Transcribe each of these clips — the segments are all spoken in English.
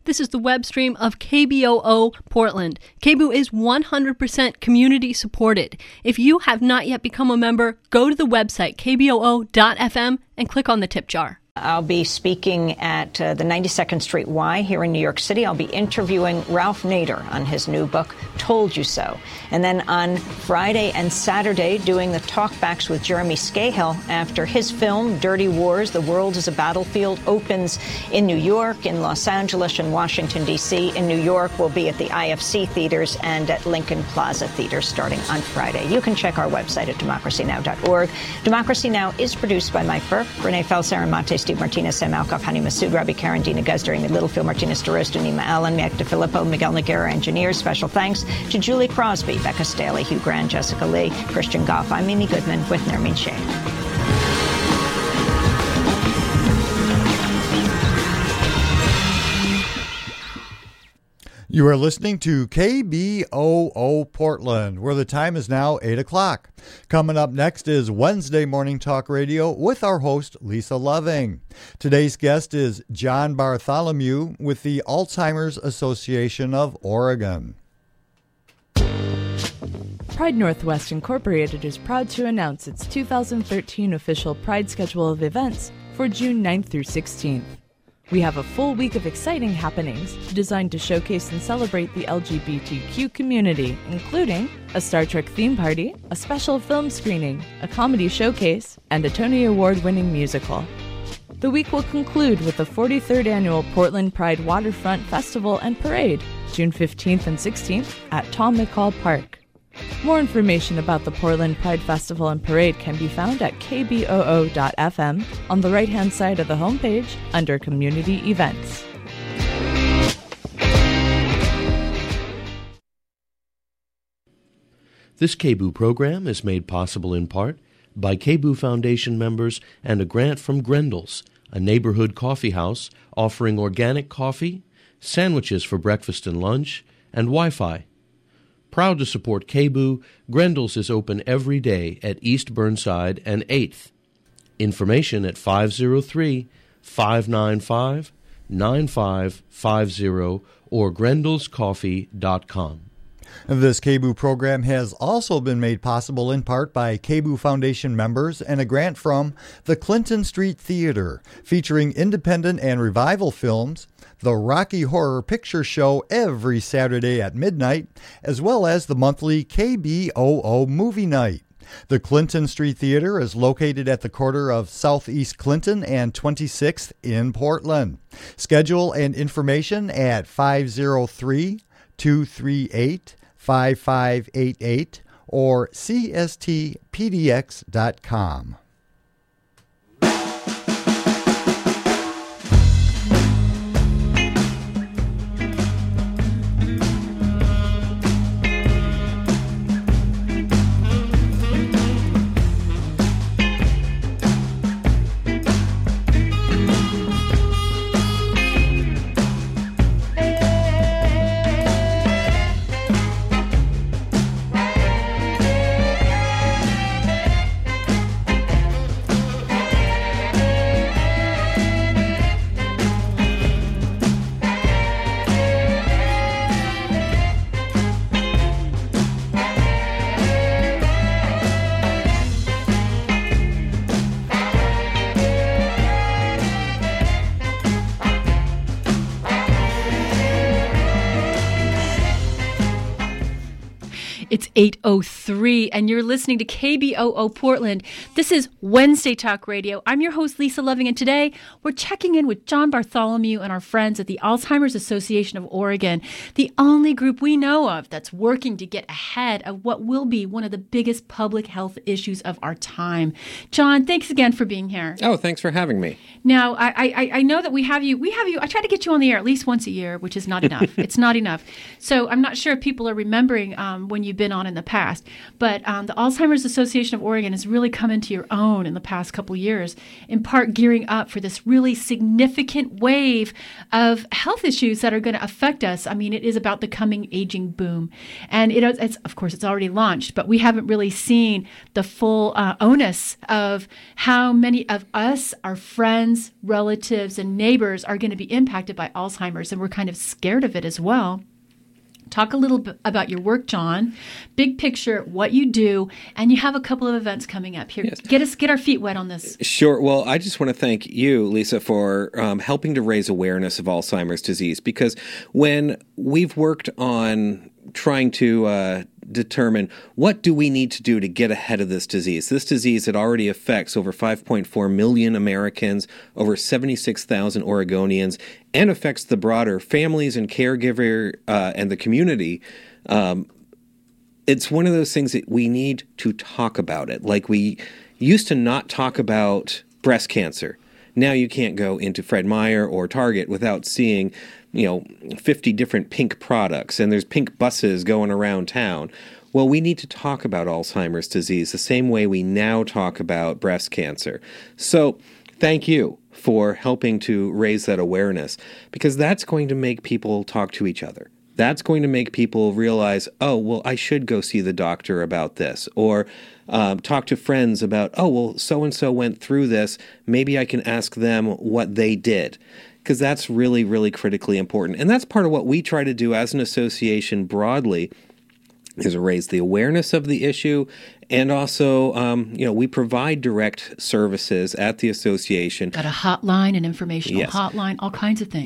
This is the web stream of KBOO Portland. KBOO is 100% community supported. If you have not yet become a member, go to the website kboo.fm and click on the tip jar. I'll be speaking at the 92nd Street Y here in New York City. I'll be interviewing Ralph Nader on his new book, Told You So. And then on Friday and Saturday, doing the talkbacks with Jeremy Scahill after his film, Dirty Wars, The World is a Battlefield, opens in New York, in Los Angeles, and Washington, D.C. In New York, we'll be at the IFC theaters and at Lincoln Plaza Theater starting on Friday. You can check our website at democracynow.org. Democracy Now! Is produced by Mike Burke, Renee Felser, and Monte Steve Martinez, Sam Alcoff, Hani Massoud, Robbie Karen, Dina Guzdary, Littlefield, Martinez DeRosta, Nima Allen, Mac DeFilippo, Miguel Noguera, engineers. Special thanks to Julie Crosby, Becca Staley, Hugh Grant, Jessica Lee, Christian Goff. I'm Mimi Goodman with Nermeen Sheikh. You are listening to KBOO Portland, where the time is now 8 o'clock. Coming up next is Wednesday Morning Talk Radio with our host, Lisa Loving. Today's guest is John Bartholomew with the Alzheimer's Association of Oregon. Pride Northwest Incorporated is proud to announce its 2013 official Pride schedule of events for June 9th through 16th. We have a full week of exciting happenings designed to showcase and celebrate the LGBTQ community, including a Star Trek theme party, a special film screening, a comedy showcase, and a Tony Award-winning musical. The week will conclude with the 43rd Annual Portland Pride Waterfront Festival and Parade, June 15th and 16th at Tom McCall Park. More information about the Portland Pride Festival and Parade can be found at kboo.fm on the right-hand side of the homepage under Community Events. This KBOO program is made possible in part by KBOO Foundation members and a grant from Grendel's, a neighborhood coffee house offering organic coffee, sandwiches for breakfast and lunch, and Wi-Fi. Proud to support KBOO, Grendel's is open every day at East Burnside and 8th. Information at 503-595-9550 or grendelscoffee.com. This KBOO program has also been made possible in part by KBOO Foundation members and a grant from the Clinton Street Theater, featuring independent and revival films, the Rocky Horror Picture Show every Saturday at midnight, as well as the monthly KBOO Movie Night. The Clinton Street Theater is located at the corner of Southeast Clinton and 26th in Portland. Schedule and information at 503-238-5588 or cstpdx.com. It's 8:03, and you're listening to KBOO Portland. This is Wednesday Talk Radio. I'm your host, Lisa Loving, and today we're checking in with John Bartholomew and our friends at the Alzheimer's Association of Oregon, the only group we know of that's working to get ahead of what will be one of the biggest public health issues of our time. John, thanks again for being here. Oh, thanks for having me. Now, I know that we have you. I try to get you on the air at least once a year, which is not enough. It's not enough. So I'm not sure if people are remembering when you've been on in the past. But the Alzheimer's Association of Oregon has really come into your own in the past couple years, in part gearing up for this really significant wave of health issues that are going to affect us. I mean, it is about the coming aging boom. And it's of course, it's already launched, but we haven't really seen the full onus of how many of us, our friends, relatives, and neighbors are going to be impacted by Alzheimer's, and we're kind of scared of it as well. Talk a little bit about your work, John. Big picture, what you do, and you have a couple of events coming up here. Yes. Get our feet wet on this. Sure. Well, I just want to thank you, Lisa, for helping to raise awareness of Alzheimer's disease, because when we've worked on trying to determine what do we need to do to get ahead of this disease. This disease, it already affects over 5.4 million Americans, over 76,000 Oregonians, and affects the broader families and caregiver and the community. It's one of those things that we need to talk about it. Like we used to not talk about breast cancer. Now you can't go into Fred Meyer or Target without seeing 50 different pink products, and there's pink buses going around town. Well, we need to talk about Alzheimer's disease the same way we now talk about breast cancer. So thank you for helping to raise that awareness, because that's going to make people talk to each other. That's going to make people realize, oh, well, I should go see the doctor about this, or talk to friends about, oh, well, so-and-so went through this. Maybe I can ask them what they did. Because that's really, really critically important. And that's part of what we try to do as an association broadly, is raise the awareness of the issue. And also, we provide direct services at the association. Got a hotline, an informational hotline, all kinds of things.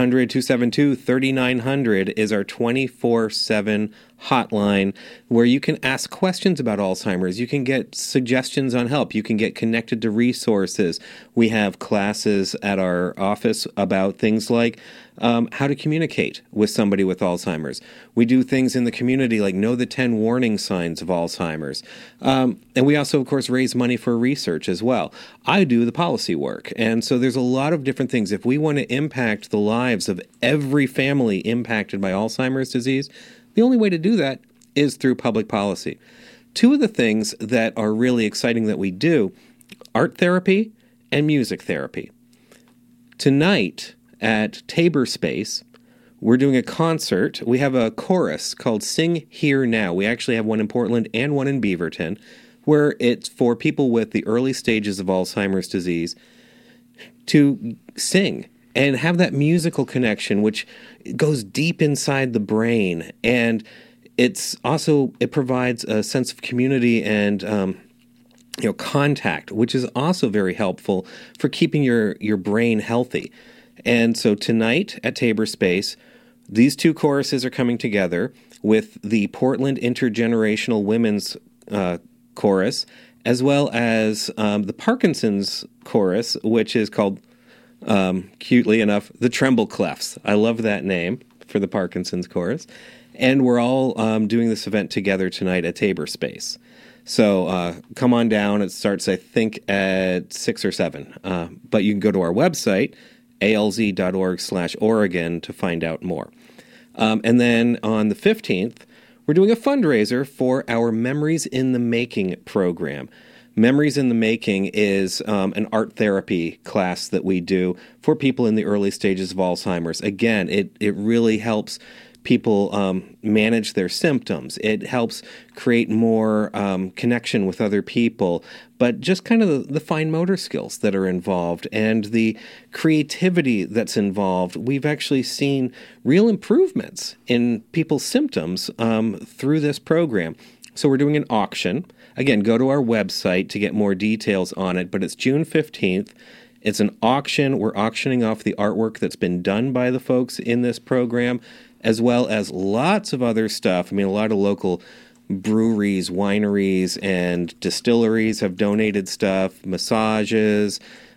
1-800-272-3900 is our 24/7 hotline where you can ask questions about Alzheimer's. You can get suggestions on help. You can get connected to resources. We have classes at our office about things like how to communicate with somebody with Alzheimer's. We do things in the community like know the 10 warning signs of Alzheimer's. And we also, of course, raise money for research as well. I do the policy work. And so there's a lot of different things. If we want to impact the lives of every family impacted by Alzheimer's disease, the only way to do that is through public policy. Two of the things that are really exciting that we do, art therapy and music therapy. Tonight at Tabor Space, we're doing a concert. We have a chorus called Sing Here Now. We actually have one in Portland and one in Beaverton, where it's for people with the early stages of Alzheimer's disease to sing and have that musical connection, which goes deep inside the brain. And it provides a sense of community and contact, which is also very helpful for keeping your brain healthy. And so tonight at Tabor Space, these two choruses are coming together with the Portland Intergenerational Women's Chorus, as well as the Parkinson's Chorus, which is called, cutely enough, the Tremble Clefs. I love that name for the Parkinson's Chorus. And we're all doing this event together tonight at Tabor Space. So come on down. It starts, I think, at 6 or 7. But you can go to our website, alz.org/Oregon, to find out more. And then on the 15th, we're doing a fundraiser for our Memories in the Making program. Memories in the Making is an art therapy class that we do for people in the early stages of Alzheimer's. Again, it really helps people manage their symptoms. It helps create more connection with other people, but just kind of the fine motor skills that are involved and the creativity that's involved. We've actually seen real improvements in people's symptoms through this program. So we're doing an auction. Again, go to our website to get more details on it, but it's June 15th. It's an auction. We're auctioning off the artwork that's been done by the folks in this program, as well as lots of other stuff. I mean, a lot of local breweries, wineries, and distilleries have donated stuff, massages,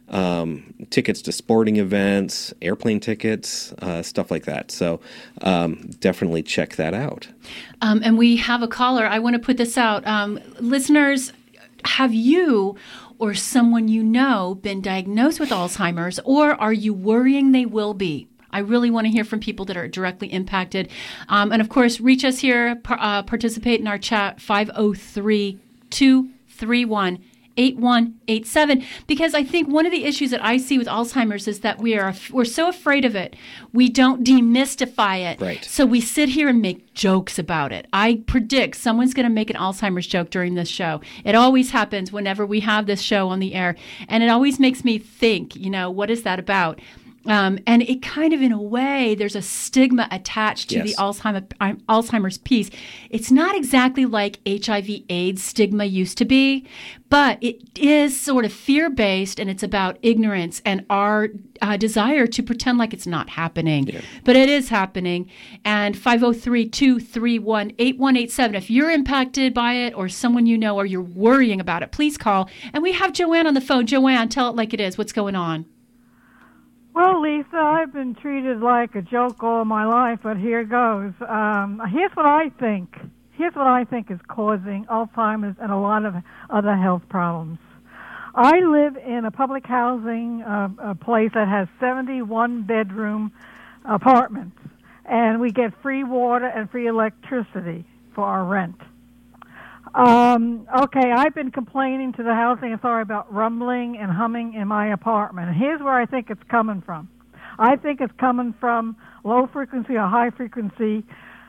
tickets to sporting events, airplane tickets, stuff like that. So definitely check that out. And we have a caller. I want to put this out. Listeners, have you or someone you know been diagnosed with Alzheimer's, or are you worrying they will be? I really want to hear from people that are directly impacted. And of course, reach us here, participate in our chat, 503-231-8187, because I think one of the issues that I see with Alzheimer's is that we're so afraid of it, we don't demystify it. Right. So we sit here and make jokes about it. I predict someone's going to make an Alzheimer's joke during this show. It always happens whenever we have this show on the air, and it always makes me think, what is that about? And it kind of, in a way, there's a stigma attached to the Alzheimer's piece. It's not exactly like HIV/AIDS stigma used to be, but it is sort of fear-based, and it's about ignorance and our desire to pretend like it's not happening. Yeah. But it is happening. And 503-231-8187. If you're impacted by it or someone you know or you're worrying about it, please call. And we have Joanne on the phone. Joanne, tell it like it is. What's going on? Well, Lisa, I've been treated like a joke all my life, but here goes. Here's what I think. Here's what I think is causing Alzheimer's and a lot of other health problems. I live in a public housing place that has 71-bedroom apartments, and we get free water and free electricity for our rent. Okay, I've been complaining to the housing authority about rumbling and humming in my apartment. And here's where I think it's coming from. I think it's coming from low frequency or high frequency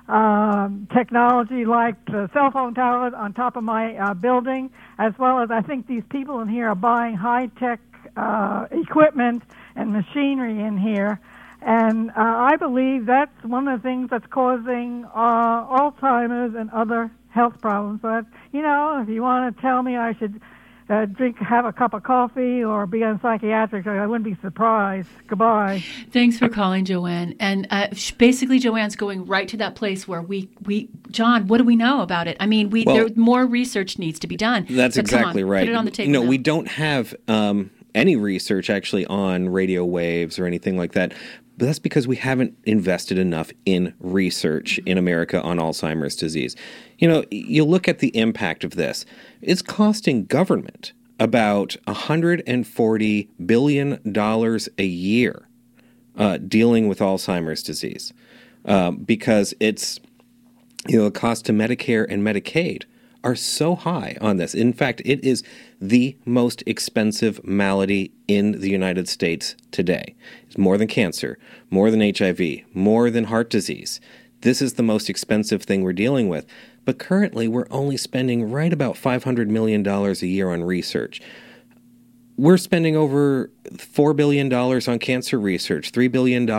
technology like the cell phone tower on top of my building, as well as I think these people in here are buying high-tech equipment and machinery in here. And I believe that's one of the things that's causing Alzheimer's and other health problems. But, if you want to tell me I should have a cup of coffee or be on psychiatric, I wouldn't be surprised. Goodbye. Thanks for calling, Joanne. And basically, Joanne's going right to that place where we John, what do we know about it? I mean, there more research needs to be done. That's exactly right. Put it on the table. We don't have any research actually on radio waves or anything like that. But that's because we haven't invested enough in research in America on Alzheimer's disease. You look at the impact of this. It's costing government about $140 billion a year dealing with Alzheimer's disease because it's, the cost to Medicare and Medicaid are so high on this. In fact, it is the most expensive malady in the United States today. It's more than cancer, more than HIV, more than heart disease. This is the most expensive thing we're dealing with. But currently, we're only spending right about $500 million a year on research. We're spending over $4 billion on cancer research, $3 billion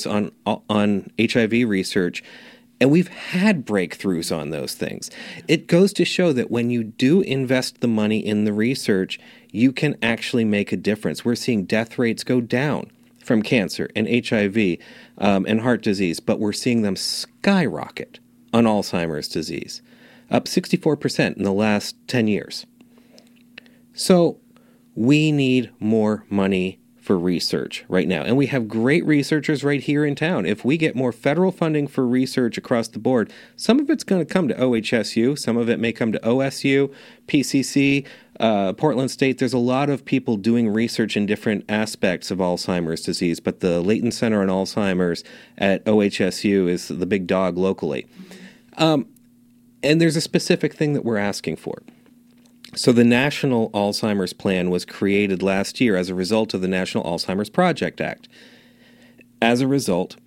on HIV research. And we've had breakthroughs on those things. It goes to show that when you do invest the money in the research, you can actually make a difference. We're seeing death rates go down from cancer and HIV and heart disease, but we're seeing them skyrocket on Alzheimer's disease, up 64% in the last 10 years. So we need more money for research right now. And we have great researchers right here in town. If we get more federal funding for research across the board, some of it's going to come to OHSU, some of it may come to OSU, PCC, Portland State. There's a lot of people doing research in different aspects of Alzheimer's disease, but the Leighton Center on Alzheimer's at OHSU is the big dog locally. And there's a specific thing that we're asking for. So the National Alzheimer's Plan was created last year as a result of the National Alzheimer's Project Act. As a result,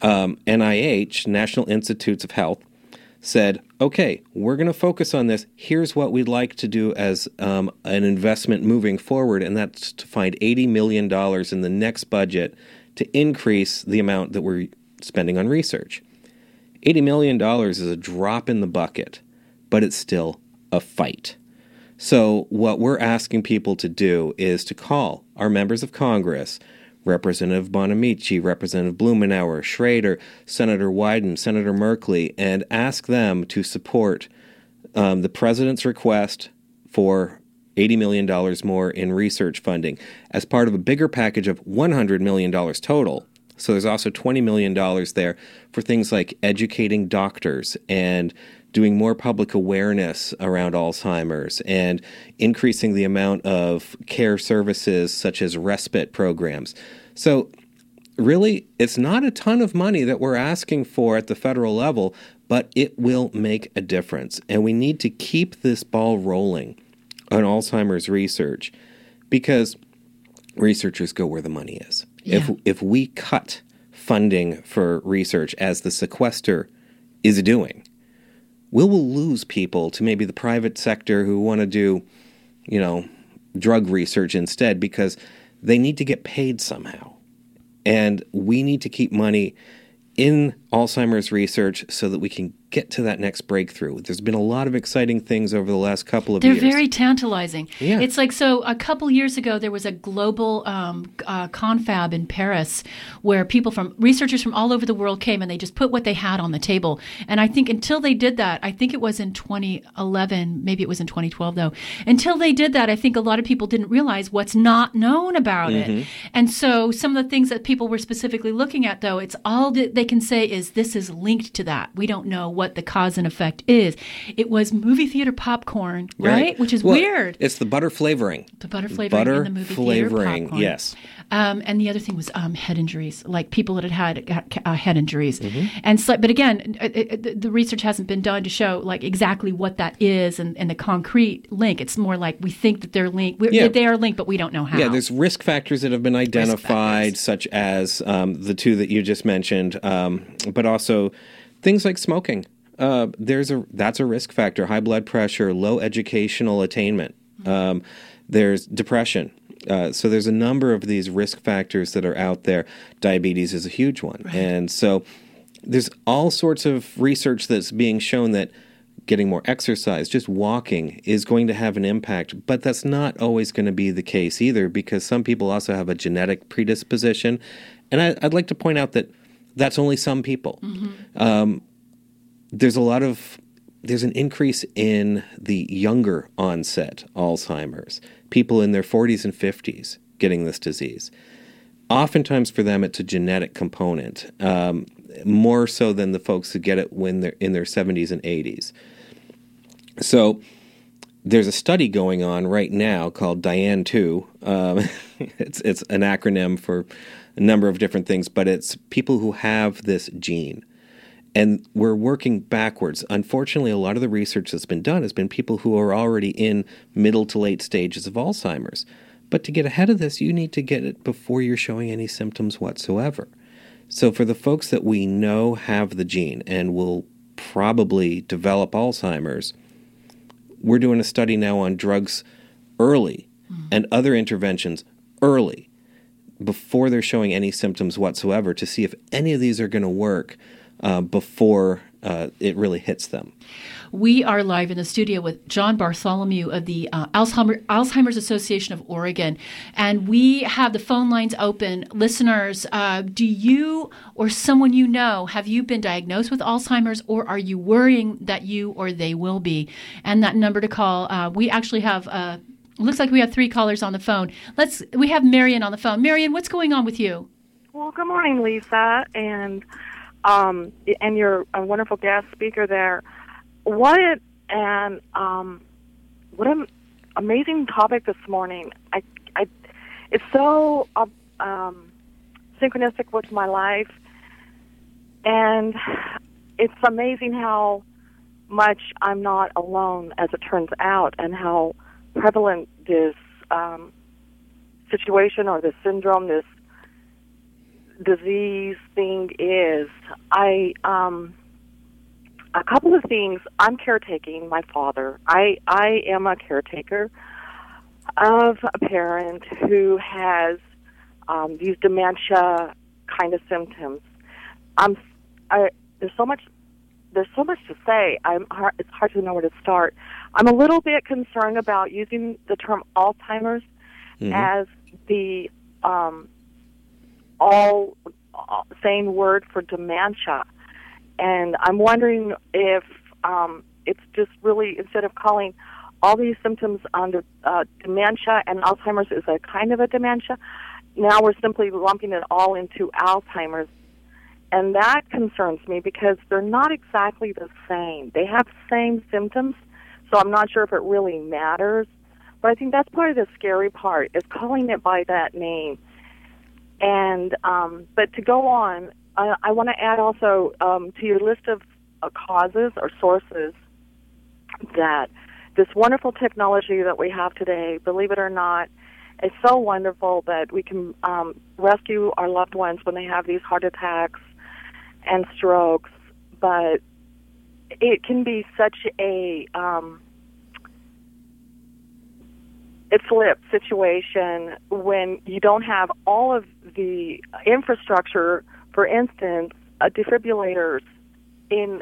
NIH, National Institutes of Health, said, okay, we're going to focus on this. Here's what we'd like to do as an investment moving forward, and that's to find $80 million in the next budget to increase the amount that we're spending on research. $80 million is a drop in the bucket, but it's still a fight. So what we're asking people to do is to call our members of Congress, Representative Bonamici, Representative Blumenauer, Schrader, Senator Wyden, Senator Merkley, and ask them to support the president's request for $80 million more in research funding as part of a bigger package of $100 million total. So there's also $20 million there for things like educating doctors and doing more public awareness around Alzheimer's and increasing the amount of care services such as respite programs. So really, it's not a ton of money that we're asking for at the federal level, but it will make a difference. And we need to keep this ball rolling on Alzheimer's research, because researchers go where the money is. Yeah. If we cut funding for research, as the sequester is doing, we will lose people to maybe the private sector who want to do, drug research instead, because they need to get paid somehow. And we need to keep money in Alzheimer's research so that we can get to that next breakthrough. There's been a lot of exciting things over the last couple of years. They're very tantalizing. Yeah. It's like, so a couple years ago, there was a global confab in Paris where researchers from all over the world came, and they just put what they had on the table. And I think until they did that, I think it was in 2011, maybe it was in 2012 though, until they did that, I think a lot of people didn't realize what's not known about it. And so some of the things that people were specifically looking at, though, it's all that they can say is this is linked to that. We don't know what the cause and effect is. It was movie theater popcorn, right? Which is weird. It's the butter flavoring. The butter flavoring in the movie theater popcorn. Yes. And the other thing was head injuries, like people that had head injuries. And so, but again, the research hasn't been done to show like exactly what that is and the concrete link. It's more like we think that they're linked. They are linked, but we don't know how. Yeah, there's risk factors that have been identified, such as the two that you just mentioned, but also things like smoking. That's a risk factor. High blood pressure, low educational attainment. There's depression. So there's a number of these risk factors that are out there. Diabetes is a huge one. Right. And so there's all sorts of research that's being shown that getting more exercise, just walking, is going to have an impact. But that's not always going to be the case either, because some people also have a genetic predisposition. And I'd like to point out that that's only some people. There's an increase in the younger onset Alzheimer's, people in their 40s and 50s getting this disease. Oftentimes for them, it's a genetic component, more so than the folks who get it when they're in their 70s and 80s. So there's a study going on right now called DIAN-2. It's an acronym for a number of different things, but it's people who have this gene. And we're working backwards. Unfortunately, a lot of the research that's been done has been people who are already in middle to late stages of Alzheimer's. But to get ahead of this, you need to get it before you're showing any symptoms whatsoever. So for the folks that we know have the gene and will probably develop Alzheimer's, we're doing a study now on drugs early and other interventions early before they're showing any symptoms whatsoever, to see if any of these are going to work before it really hits them. We are live in the studio with John Bartholomew of the Alzheimer's Association of Oregon, and we have the phone lines open. Listeners, do you or someone you know, have you been diagnosed with Alzheimer's, or are you worrying that you or they will be? And that number to call, we actually have, looks like we have 3 callers on the phone. We have Marion on the phone. Marion, what's going on with you? Well, good morning, Lisa, and you're a wonderful guest speaker there. What an amazing topic this morning. It's so synchronistic with my life, and it's amazing how much I'm not alone, as it turns out, and how prevalent this situation or this syndrome, this disease thing is. A couple of things. I'm caretaking my father. I am a caretaker of a parent who has these dementia kind of symptoms. There's so much to say. It's hard to know where to start. I'm a little bit concerned about using the term Alzheimer's as the all same word for dementia. And I'm wondering if it's just really, instead of calling all these symptoms under dementia, and Alzheimer's is a kind of a dementia, now we're simply lumping it all into Alzheimer's. And that concerns me because they're not exactly the same. They have the same symptoms, so I'm not sure if it really matters. But I think that's part of the scary part, is calling it by that name. And but to go on, I want to add also to your list of causes or sources that this wonderful technology that we have today, believe it or not, is so wonderful that we can rescue our loved ones when they have these heart attacks and strokes. But it can be such a flip situation when you don't have all of the infrastructure. For instance, defibrillators in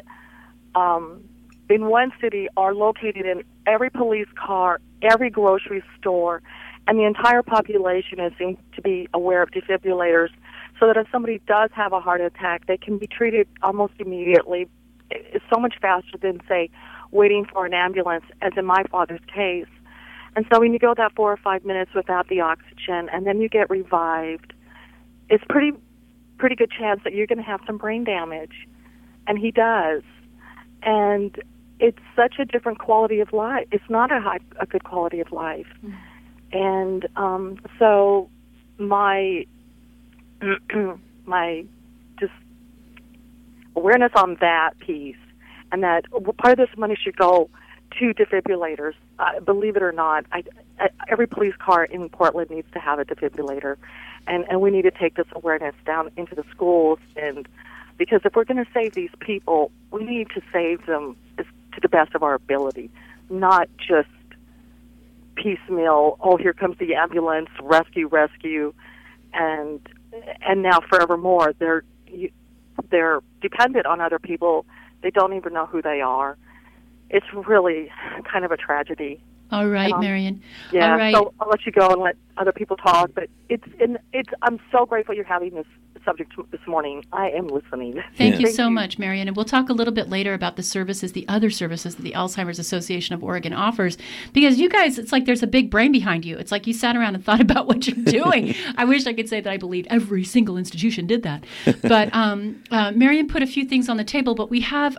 one city are located in every police car, every grocery store, and the entire population is seems to be aware of defibrillators, so that if somebody does have a heart attack, they can be treated almost immediately. It's so much faster than, say, waiting for an ambulance, as in my father's case. And so when you go that 4 or 5 minutes without the oxygen, and then you get revived, it's pretty good chance that you're going to have some brain damage. And he does. And it's such a different quality of life. It's not a good quality of life. And so my just awareness on that piece, and that part of this money should go to defibrillators. Believe it or not, every police car in Portland needs to have a defibrillator, and we need to take this awareness down into the schools. And because if we're going to save these people, we need to save them to the best of our ability, not just piecemeal. Oh, here comes the ambulance, rescue, and now forevermore they're dependent on other people. They don't even know who they are. It's really kind of a tragedy. All right, Marion. Yeah, all right. So I'll let you go and let other people talk. But I'm so grateful you're having this subject this morning. I am listening. Thank you so much, Marion. And we'll talk a little bit later about the other services that the Alzheimer's Association of Oregon offers. Because you guys, it's like there's a big brain behind you. It's like you sat around and thought about what you're doing. I wish I could say that I believe every single institution did that. But Marion put a few things on the table, but we have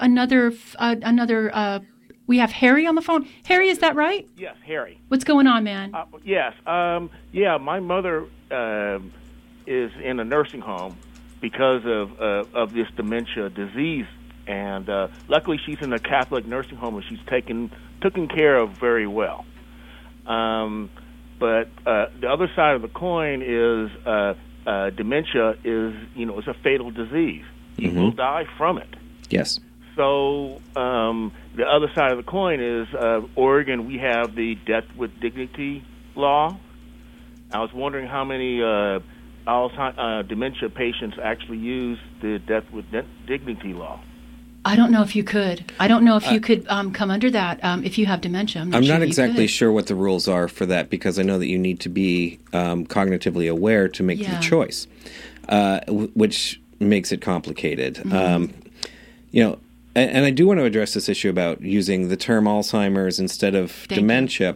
we have Harry on the phone. Harry, is that right? Yes, Harry. What's going on, man? Yes. My mother is in a nursing home because of this dementia disease, and luckily she's in a Catholic nursing home and she's taken care of very well. But the other side of the coin is dementia is a fatal disease. You will die from it. Yes. So the other side of the coin is Oregon. We have the Death with Dignity law. I was wondering how many dementia patients actually use the Death with Dignity law. I don't know if you could. I don't know if you could come under that if you have dementia. I'm not exactly sure what the rules are for that, because I know that you need to be cognitively aware to make the choice, which makes it complicated. Mm-hmm. And I do want to address this issue about using the term Alzheimer's instead of dementia.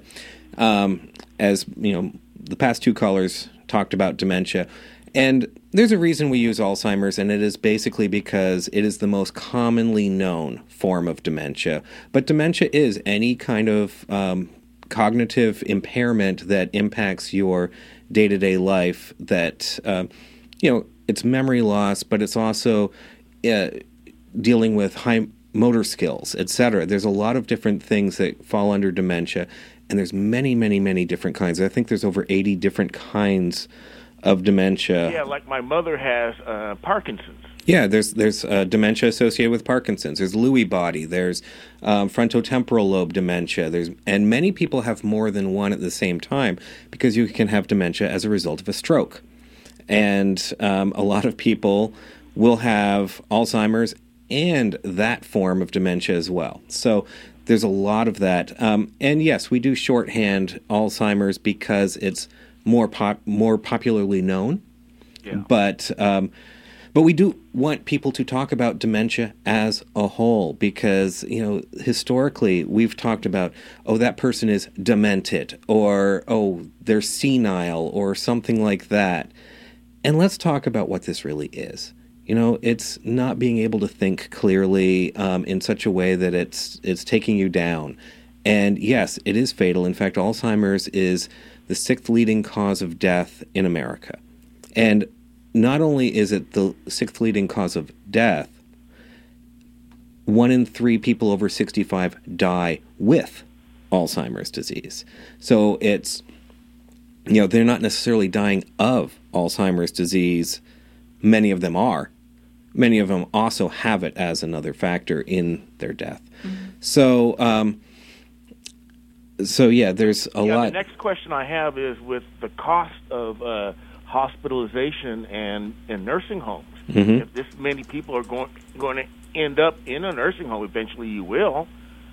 As the past two callers talked about dementia. And there's a reason we use Alzheimer's, and it is basically because it is the most commonly known form of dementia. But dementia is any kind of cognitive impairment that impacts your day-to-day life that, it's memory loss, but it's also dealing with high motor skills, etc. There's a lot of different things that fall under dementia, and there's many, many, many different kinds. I think there's over 80 different kinds of dementia. Yeah, like my mother has Parkinson's. Yeah, there's dementia associated with Parkinson's. There's Lewy body. There's frontotemporal lobe dementia. And many people have more than one at the same time, because you can have dementia as a result of a stroke. And a lot of people will have Alzheimer's and that form of dementia as well. So there's a lot of that. And yes, we do shorthand Alzheimer's because it's more popularly known. Yeah. But we do want people to talk about dementia as a whole, because, historically we've talked about, that person is demented, or, they're senile, or something like that. And let's talk about what this really is. It's not being able to think clearly in such a way that it's taking you down. And yes, it is fatal. In fact, Alzheimer's is the 6th leading cause of death in America. And not only is it the sixth leading cause of death, 1 in 3 people over 65 die with Alzheimer's disease. So it's, they're not necessarily dying of Alzheimer's disease. Many of them are. Many of them also have it as another factor in their death. Mm-hmm. So yeah, there's a lot. The next question I have is with the cost of hospitalization and in nursing homes. Mm-hmm. If this many people are going to end up in a nursing home, eventually you will.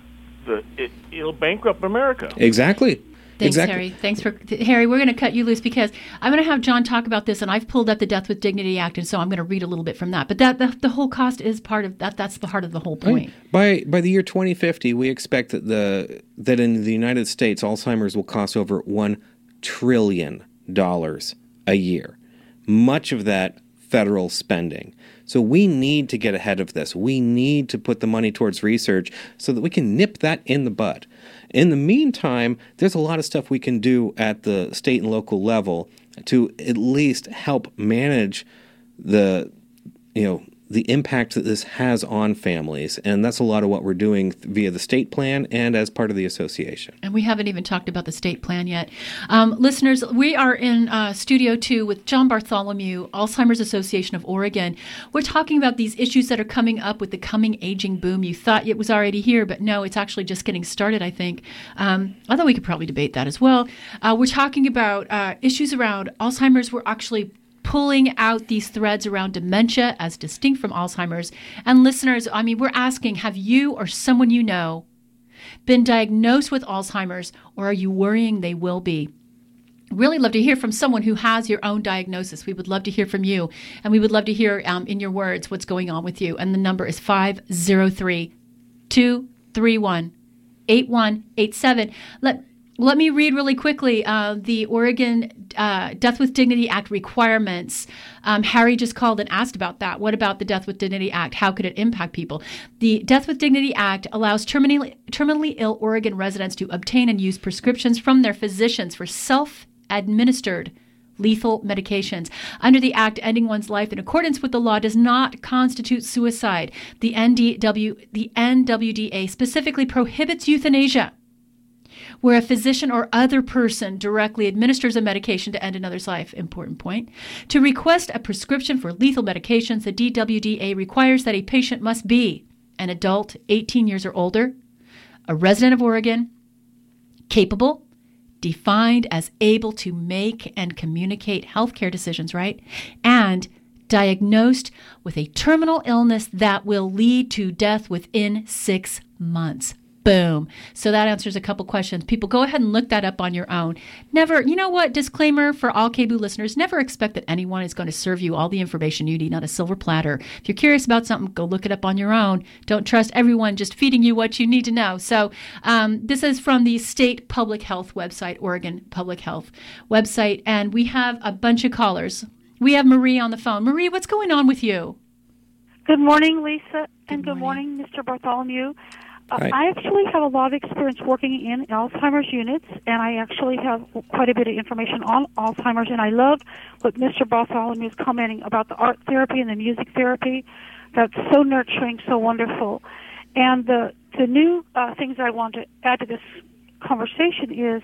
It'll bankrupt America. Exactly. Thanks, Harry. Harry, we're going to cut you loose because I'm going to have John talk about this, and I've pulled up the Death with Dignity Act, and so I'm going to read a little bit from that. But the whole cost is part of that. That's the heart of the whole point. By the year 2050, we expect that in the United States, Alzheimer's will cost over $1 trillion a year. Much of that federal spending. So we need to get ahead of this. We need to put the money towards research so that we can nip that in the bud. In the meantime, there's a lot of stuff we can do at the state and local level to at least help manage the impact that this has on families. And that's a lot of what we're doing via the state plan and as part of the association. And we haven't even talked about the state plan yet. Listeners, we are in Studio 2 with John Bartholomew, Alzheimer's Association of Oregon. We're talking about these issues that are coming up with the coming aging boom. You thought it was already here, but no, it's actually just getting started, I think. Although we could probably debate that as well. We're talking about issues around Alzheimer's. We're actually pulling out these threads around dementia as distinct from Alzheimer's. And listeners, we're asking, have you or someone you know been diagnosed with Alzheimer's, or are you worrying they will be? Really love to hear from someone who has your own diagnosis. We would love to hear from you, and we would love to hear in your words what's going on with you. And the number is 503-231-8187. Let me read really quickly the Oregon Death with Dignity Act requirements. Harry just called and asked about that. What about the Death with Dignity Act? How could it impact people? The Death with Dignity Act allows terminally ill Oregon residents to obtain and use prescriptions from their physicians for self-administered lethal medications. Under the Act, ending one's life in accordance with the law does not constitute suicide. The NWDA specifically prohibits euthanasia, where a physician or other person directly administers a medication to end another's life. Important point. To request a prescription for lethal medications, the DWDA requires that a patient must be an adult 18 years or older, a resident of Oregon, capable, defined as able to make and communicate healthcare decisions, right? And diagnosed with a terminal illness that will lead to death within 6 months. Boom. So that answers a couple questions. People, go ahead and look that up on your own. Never, disclaimer for all KBOO listeners, never expect that anyone is going to serve you all the information you need on a silver platter. If you're curious about something, go look it up on your own. Don't trust everyone just feeding you what you need to know. So this is from the State Public Health website, Oregon Public Health website, and we have a bunch of callers. We have Marie on the phone. Marie, what's going on with you? Good morning, Lisa, and good morning, Mr. Bartholomew. I actually have a lot of experience working in Alzheimer's units, and I actually have quite a bit of information on Alzheimer's, and I love what Mr. Bartholomew is commenting about the art therapy and the music therapy. That's so nurturing, so wonderful. And the new things I want to add to this conversation is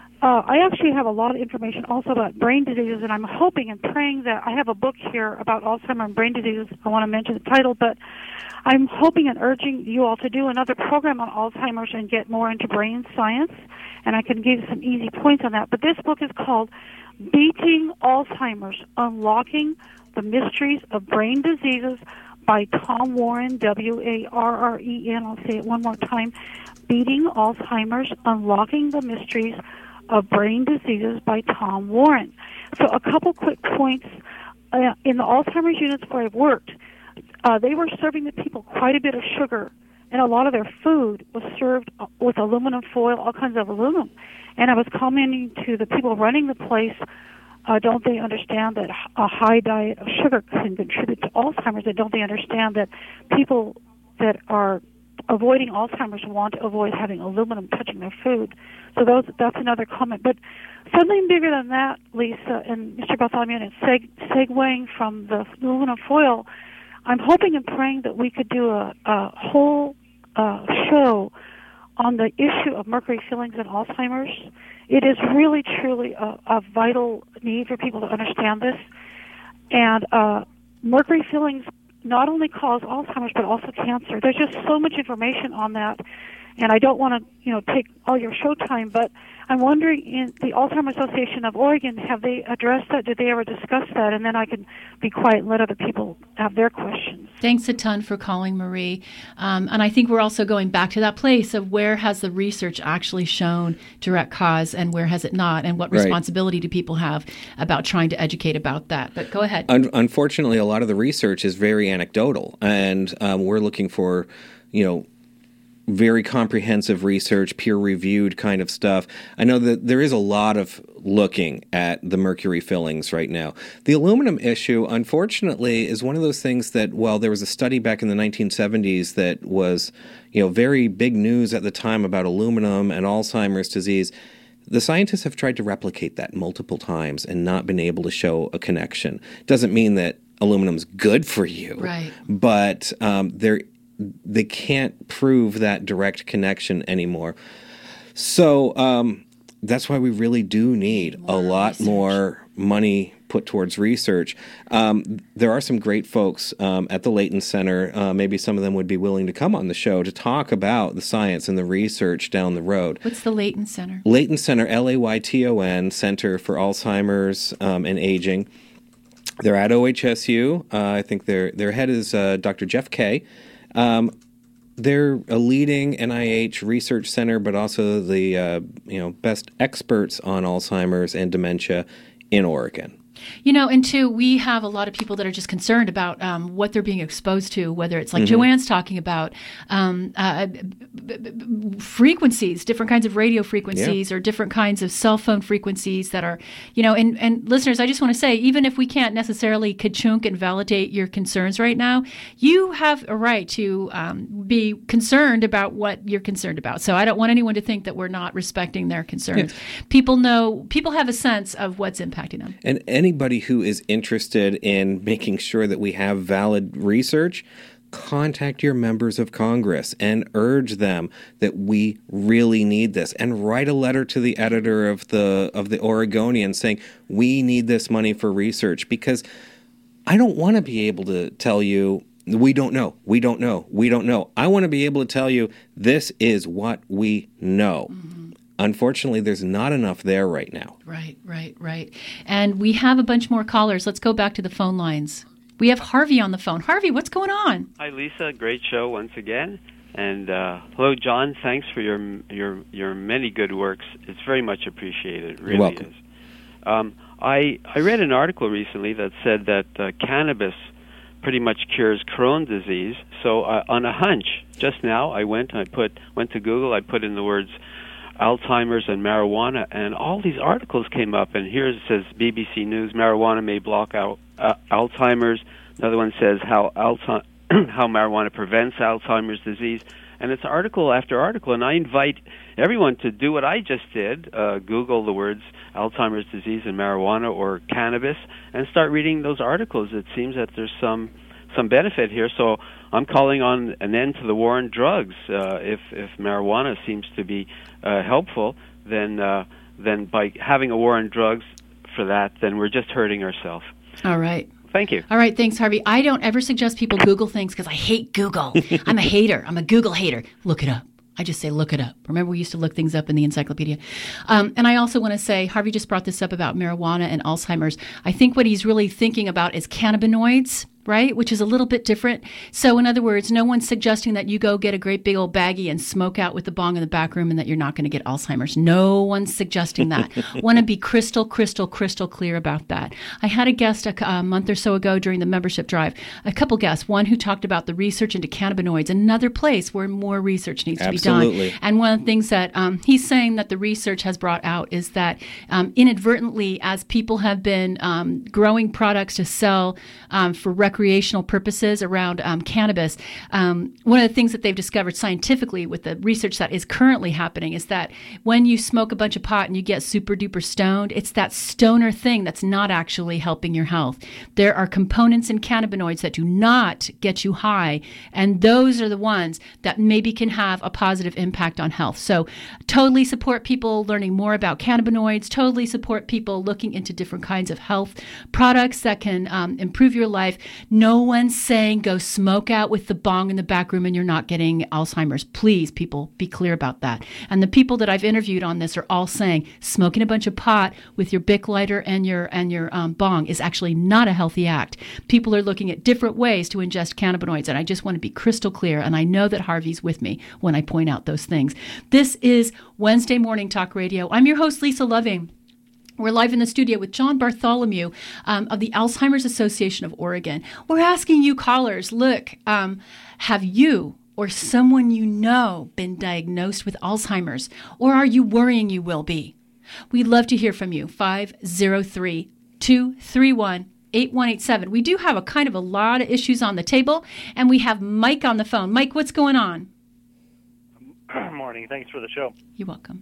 I actually have a lot of information also about brain diseases, and I'm hoping and praying that I have a book here about Alzheimer's and brain diseases. I want to mention the title, but I'm hoping and urging you all to do another program on Alzheimer's and get more into brain science, and I can give you some easy points on that. But this book is called Beating Alzheimer's, Unlocking the Mysteries of Brain Diseases by Tom Warren, W-A-R-R-E-N. I'll say it one more time. Beating Alzheimer's, Unlocking the Mysteries of Brain Diseases by Tom Warren. So a couple quick points. In the Alzheimer's units where I've worked, they were serving the people quite a bit of sugar, and a lot of their food was served with aluminum foil, all kinds of aluminum. And I was commenting to the people running the place, don't they understand that a high diet of sugar can contribute to Alzheimer's? And don't they understand that people that are avoiding Alzheimer's want to avoid having aluminum touching their food. So that's another comment. But something bigger than that, Lisa and Mr. Bartholomew, and it's segueing from the aluminum foil, I'm hoping and praying that we could do a whole show on the issue of mercury fillings in Alzheimer's. It is really, truly a vital need for people to understand this. And mercury fillings not only cause Alzheimer's but also cancer. There's just so much information on that, and I don't want to, take all your show time, but I'm wondering, in the Alzheimer's Association of Oregon, have they addressed that? Did they ever discuss that? And then I can be quiet and let other people have their questions. Thanks a ton for calling, Marie. And I think we're also going back to that place of where has the research actually shown direct cause and where has it not, and what responsibility do people have about trying to educate about that. But go ahead. Unfortunately, a lot of the research is very anecdotal, and we're looking for, very comprehensive research, peer-reviewed kind of stuff. I know that there is a lot of looking at the mercury fillings right now. The aluminum issue, unfortunately, is one of those things that, well, there was a study back in the 1970s that was, very big news at the time about aluminum and Alzheimer's disease. The scientists have tried to replicate that multiple times and not been able to show a connection. Doesn't mean that aluminum's good for you, right? But they can't prove that direct connection anymore. So that's why we really do need a lot more money put towards research. There are some great folks at the Layton Center. Maybe some of them would be willing to come on the show to talk about the science and the research down the road. What's the Layton Center? Layton Center, Layton, Center for Alzheimer's and Aging. They're at OHSU. I think their head is Dr. Jeff Kay. They're a leading NIH research center, but also the best experts on Alzheimer's and dementia in Oregon. And too, we have a lot of people that are just concerned about what they're being exposed to, whether it's like Joanne's talking about frequencies, different kinds of radio frequencies or different kinds of cell phone frequencies that are, and listeners, I just want to say, even if we can't necessarily ka-chunk and validate your concerns right now, you have a right to be concerned about what you're concerned about. So I don't want anyone to think that we're not respecting their concerns. Yeah. People have a sense of what's impacting them. And anybody who is interested in making sure that we have valid research, contact your members of Congress and urge them that we really need this, and write a letter to the editor of the Oregonian saying we need this money for research, because I don't want to be able to tell you we don't know. I want to be able to tell you this is what we know. Mm-hmm. Unfortunately, there's not enough there right now. Right. And we have a bunch more callers. Let's go back to the phone lines. We have Harvey on the phone. Harvey, what's going on? Hi, Lisa. Great show once again. And hello, John. Thanks for your many good works. It's very much appreciated. It really You're welcome. Is. I read an article recently that said that cannabis pretty much cures Crohn's disease. So on a hunch, just now I went to Google. I put in the words Alzheimer's and marijuana, and all these articles came up. And here it says BBC News: marijuana may block out Alzheimer's. Another one says how marijuana prevents Alzheimer's disease. And it's article after article. And I invite everyone to do what I just did: Google the words Alzheimer's disease and marijuana or cannabis, and start reading those articles. It seems that there's some benefit here. So I'm calling on an end to the war on drugs. If marijuana seems to be helpful, then by having a war on drugs for that, then we're just hurting ourselves. All right. Thank you. All right. Thanks, Harvey. I don't ever suggest people Google things because I hate Google. I'm a hater. I'm a Google hater. Look it up. I just say, look it up. Remember, we used to look things up in the encyclopedia. And I also want to say, Harvey just brought this up about marijuana and Alzheimer's. I think what he's really thinking about is cannabinoids, right? Which is a little bit different. So in other words, no one's suggesting that you go get a great big old baggie and smoke out with the bong in the back room and that you're not going to get Alzheimer's. No one's suggesting that. Want to be crystal clear about that. I had a guest a month or so ago during the membership drive, a couple guests, one who talked about the research into cannabinoids, another place where more research needs to be done. And one of the things that he's saying that the research has brought out is that inadvertently, as people have been growing products to sell for recreational recreational purposes around cannabis, one of the things that they've discovered scientifically with the research that is currently happening is that when you smoke a bunch of pot and you get super duper stoned, it's that stoner thing that's not actually helping your health. There are components in cannabinoids that do not get you high, and those are the ones that maybe can have a positive impact on health. So totally support people learning more about cannabinoids, totally support people looking into different kinds of health products that can improve your life. No one's saying go smoke out with the bong in the back room and you're not getting Alzheimer's. Please, people, be clear about that. And the people that I've interviewed on this are all saying smoking a bunch of pot with your Bic lighter and your bong is actually not a healthy act. People are looking at different ways to ingest cannabinoids, and I just want to be crystal clear, and I know that Harvey's with me when I point out those things. This is Wednesday Morning Talk Radio. I'm your host, Lisa Loving. We're live in the studio with John Bartholomew of the Alzheimer's Association of Oregon. We're asking you callers, look, have you or someone you know been diagnosed with Alzheimer's, or are you worrying you will be? We'd love to hear from you. 503-231-8187. We do have a kind of a lot of issues on the table, and we have Mike on the phone. Mike, what's going on? Morning. Thanks for the show. You're welcome.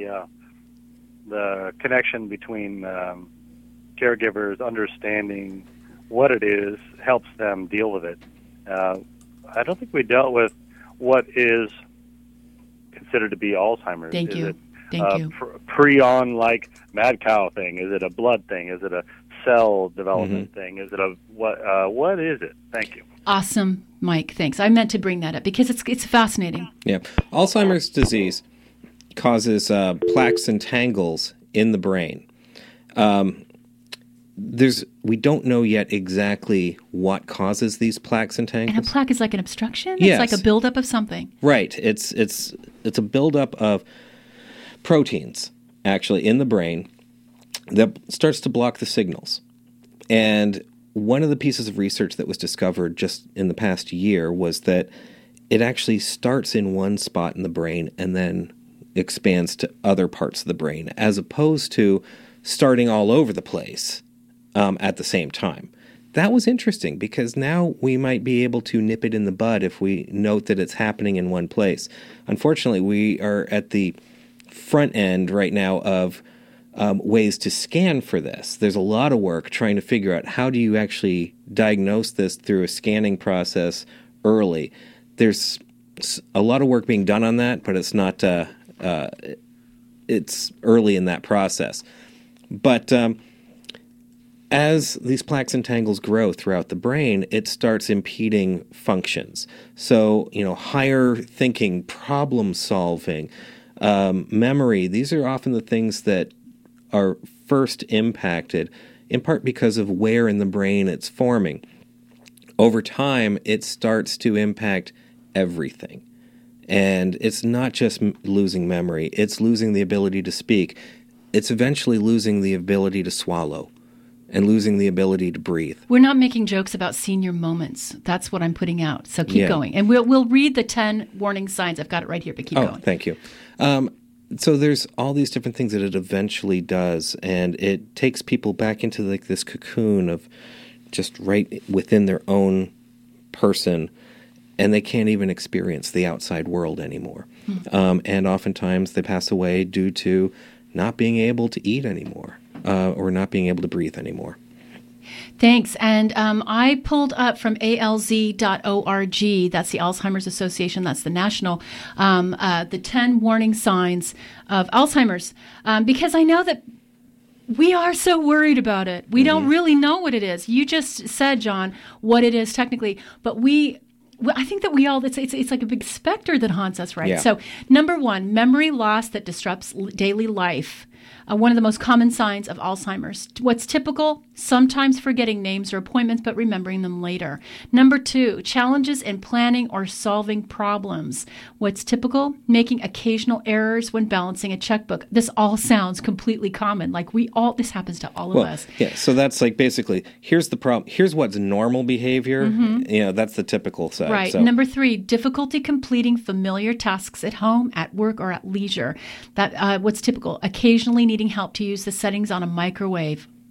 The connection between caregivers understanding what it is helps them deal with it. I don't think we dealt with what is considered to be Alzheimer's. Thank you. Prion like mad cow thing? Is it a blood thing? Is it a cell development thing? Is it a what is it? Thank you. Awesome, Mike. Thanks. I meant to bring that up because it's fascinating. Yeah, Alzheimer's disease causes plaques and tangles in the brain. We don't know yet exactly what causes these plaques and tangles. And a plaque is like an obstruction? Yes. It's like a buildup of something. Right. It's a buildup of proteins, actually, in the brain that starts to block the signals. And one of the pieces of research that was discovered just in the past year was that it actually starts in one spot in the brain and then expands to other parts of the brain, as opposed to starting all over the place at the same time. That was interesting because now we might be able to nip it in the bud if we note that it's happening in one place. Unfortunately, we are at the front end right now of ways to scan for this. There's a lot of work trying to figure out how do you actually diagnose this through a scanning process early. There's a lot of work being done on that, but it's not. It's early in that process. But as these plaques and tangles grow throughout the brain, it starts impeding functions. So, higher thinking, problem solving, memory, these are often the things that are first impacted, in part because of where in the brain it's forming. Over time, it starts to impact everything. And it's not just losing memory, it's losing the ability to speak. It's eventually losing the ability to swallow and losing the ability to breathe. We're not making jokes about senior moments. That's what I'm putting out. So keep going. And we'll read the 10 warning signs. I've got it right here, but keep going. Thank you. So there's all these different things that it eventually does, and it takes people back into like this cocoon of just right within their own person, and they can't even experience the outside world anymore. And oftentimes they pass away due to not being able to eat anymore or not being able to breathe anymore. Thanks. And I pulled up from alz.org, that's the Alzheimer's Association, that's the national, the 10 warning signs of Alzheimer's, because I know that we are so worried about it. We don't really know what it is. You just said, John, what it is technically, but I think that we all, it's like a big specter that haunts us, right? Yeah. So, number one, memory loss that disrupts daily life. One of the most common signs of Alzheimer's. What's typical? Sometimes forgetting names or appointments, but remembering them later. Number two, challenges in planning or solving problems. What's typical? Making occasional errors when balancing a checkbook. This all sounds completely common. Like this happens to all of us. Yeah, so that's like basically, here's the problem. Here's what's normal behavior. That's the typical side. Right. So. Number three, difficulty completing familiar tasks at home, at work, or at leisure. What's typical? Occasionally needing help to use the settings on a microwave.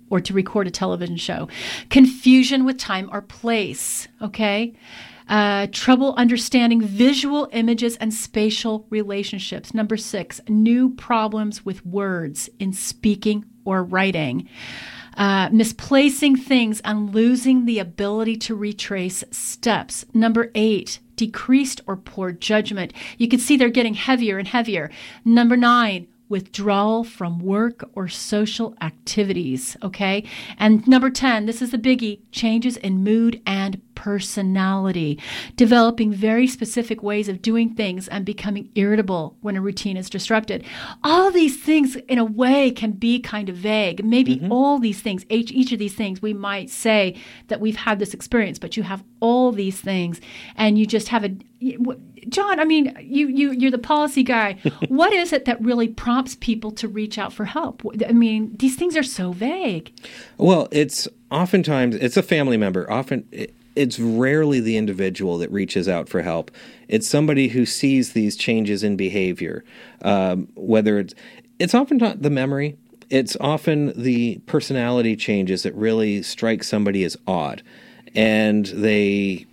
or to record a television show. Confusion with time or place, okay? Trouble understanding visual images and spatial relationships. Number 6, new problems with words in speaking or writing. Misplacing things and losing the ability to retrace steps. Number 8, decreased or poor judgment. You can see they're getting heavier and heavier. Number 9, withdrawal from work or social activities, okay? And number 10, this is the biggie, changes in mood and personality, developing very specific ways of doing things and becoming irritable when a routine is disrupted. All these things, in a way, can be kind of vague. Maybe all these things, each of these things, we might say that we've had this experience, but you have all these things, and you just have a... John, I mean, you're the policy guy. What is it that really prompts people to reach out for help? I mean, these things are so vague. Well, it's oftentimes, it's a family member. It's rarely the individual that reaches out for help. It's somebody who sees these changes in behavior, whether it's often not the memory. It's often the personality changes that really strike somebody as odd. And they...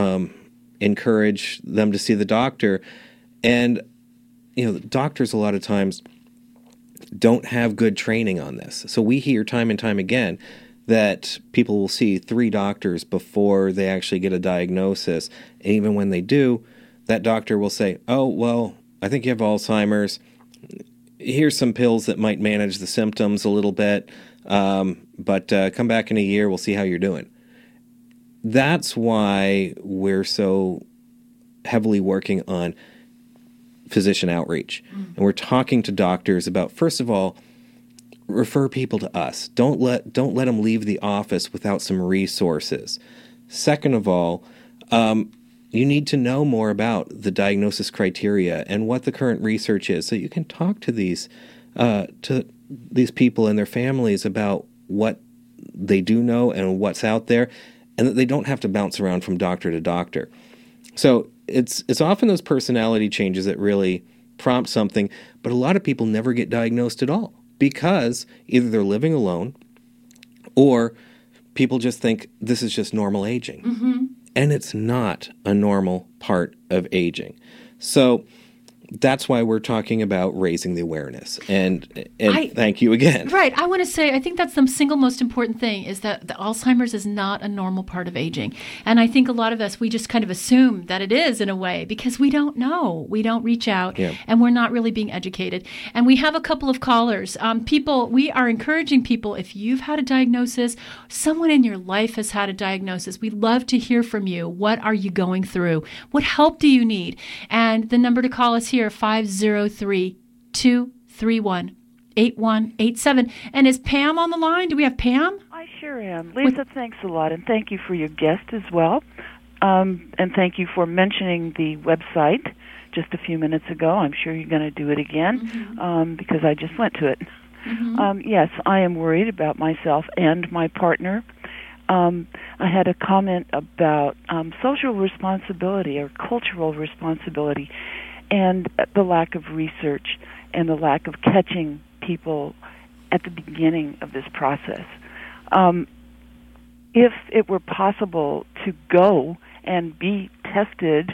encourage them to see the doctor. And, the doctors a lot of times don't have good training on this. So we hear time and time again that people will see 3 doctors before they actually get a diagnosis. And even when they do, that doctor will say, oh, well, I think you have Alzheimer's. Here's some pills that might manage the symptoms a little bit. But come back in a year, we'll see how you're doing. That's why we're so heavily working on physician outreach. And we're talking to doctors about, first of all, refer people to us. Don't let them leave the office without some resources. Second of all, you need to know more about the diagnosis criteria and what the current research is, so you can talk to these people and their families about what they do know and what's out there, and that they don't have to bounce around from doctor to doctor. So it's often those personality changes that really prompt something, but a lot of people never get diagnosed at all because either they're living alone or people just think this is just normal aging. And it's not a normal part of aging. So that's why we're talking about raising the awareness. And thank you again. Right. I want to say, I think that's the single most important thing, is that the Alzheimer's is not a normal part of aging. And I think a lot of us, we just kind of assume that it is in a way because we don't know. We don't reach out and we're not really being educated. And we have a couple of callers. We are encouraging people, if you've had a diagnosis, someone in your life has had a diagnosis, we'd love to hear from you. What are you going through? What help do you need? And the number to call us here, 503-231-8187. And is Pam on the line? Do we have Pam? I sure am. Lisa, thanks a lot, and thank you for your guest as well. And thank you for mentioning the website just a few minutes ago. I'm sure you're going to do it again because I just went to it. Yes, I am worried about myself and my partner. I had a comment about social responsibility or cultural responsibility, and the lack of research and the lack of catching people at the beginning of this process. If it were possible to go and be tested